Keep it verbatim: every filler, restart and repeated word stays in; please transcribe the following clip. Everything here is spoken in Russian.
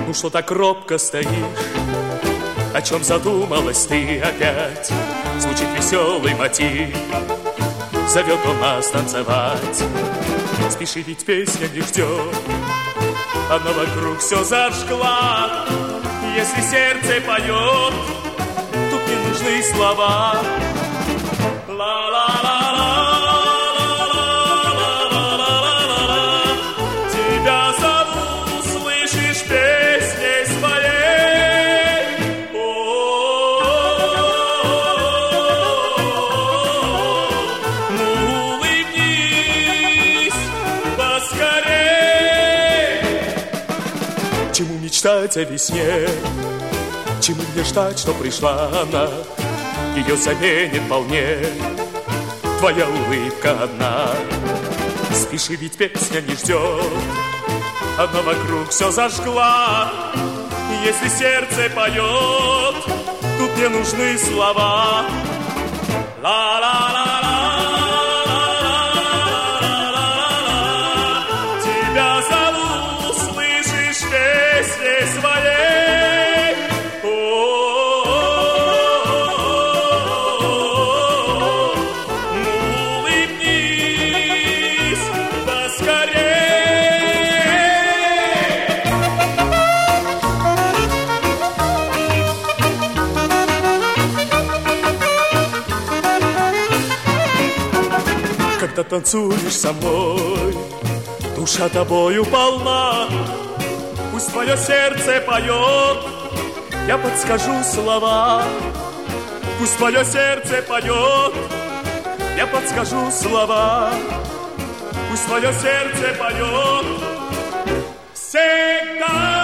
Ну что так робко стоишь? О чем задумалась ты опять? Звучит веселый мотив, зовет он нас танцевать. Спеши, ведь песня не ждет, она вокруг все зажгла. Если сердце поет, тут не нужны слова. Ла-ла-ла-ла. Мечтать о весне, чему мне ждать, что пришла она, ее заменит вполне твоя улыбка одна. Спеши, ведь песня не ждет, она вокруг все зажгла. Если сердце поет, тут не нужны слова. Ла-ла-ла-ла. Когда танцуешь со мной, душа тобою полна. Пусть твое сердце поет, я подскажу слова. Пусть твое сердце поет, я подскажу слова. Пусть твое сердце поет всегда.